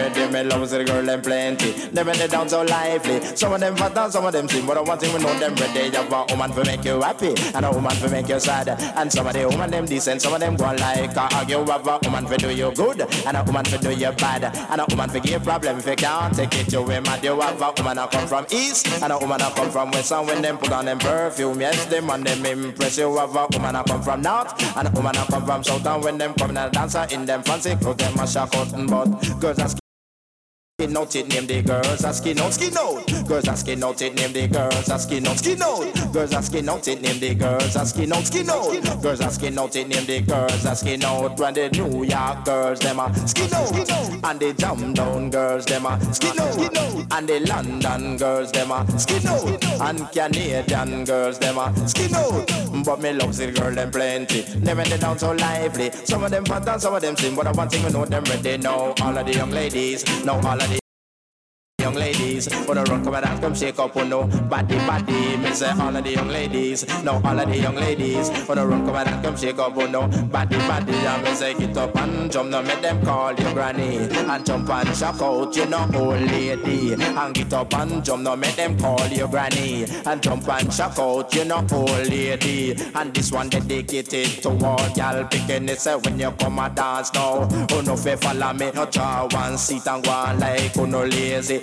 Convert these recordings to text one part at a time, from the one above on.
ready, me love the girl them plenty. Them in the down so lively. Some of them fat and some of them slim, but one thing we know them ready. You have a woman for make you happy and a woman for make you sad. And some of the woman them decent, some of them go like argue. Have a woman for do you good and a woman for do you bad. And a woman for give problem if you can't take it to him. And you have a woman that come from east and a woman that come from west. And when them put on them perfume, yes, them and them impress. You have a woman that come from north and a woman that come from south. And when them come and dancer in them fancy clothes, them a shock out and butt. Girls are skin out, it name the girls are skin out, skin out. Girls are skin out, it name the girls are skin out, skin out. Girls are skin out, it name the girls are skin out, skin out. Girls are skin out, it name the girls are skin out. When the New York girls them are skin out, and the jam down girls them are skin out, and the London girls them are skin out, and Canadian girls them are skin out. But me loves the girl them plenty. Them in the down so lively. Some of them fat and some of them slim. But I one thing we know them ready now. All of the young ladies, now all of the young ladies, wanna run come and come shake up on no body. Me say all of the young ladies, now all of the young ladies, wanna run come and come shake up on no body. And me say get up and jump, now make them call you granny, and jump and shock out, you know old lady. And get up and jump, now make them call you granny, and jump and shock out, you know old lady. And this one dedicated to all y'all picking it. Say when you come and dance now, oh no fe follow me, no draw one seat and go on like oh no lazy.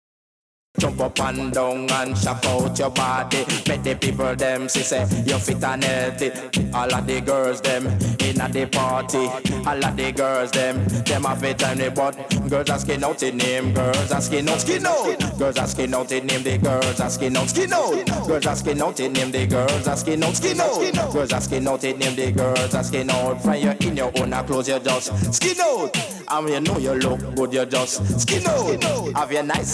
Jump up and down and shock out your body. Make the people them see say you fit and healthy. All of the girls them in at the party. All of the girls them have a time they but girls are skin out in name. Girls are skin out, skin out. Girls are skin out in name. The girls are skin out, skin out. Girls are skin out in name. The girls are skin out, skin out. Girls are skin out in name. The girls are skin out. From you in your own clothes you just skin out. And you know you look good you just skin out. Have your nice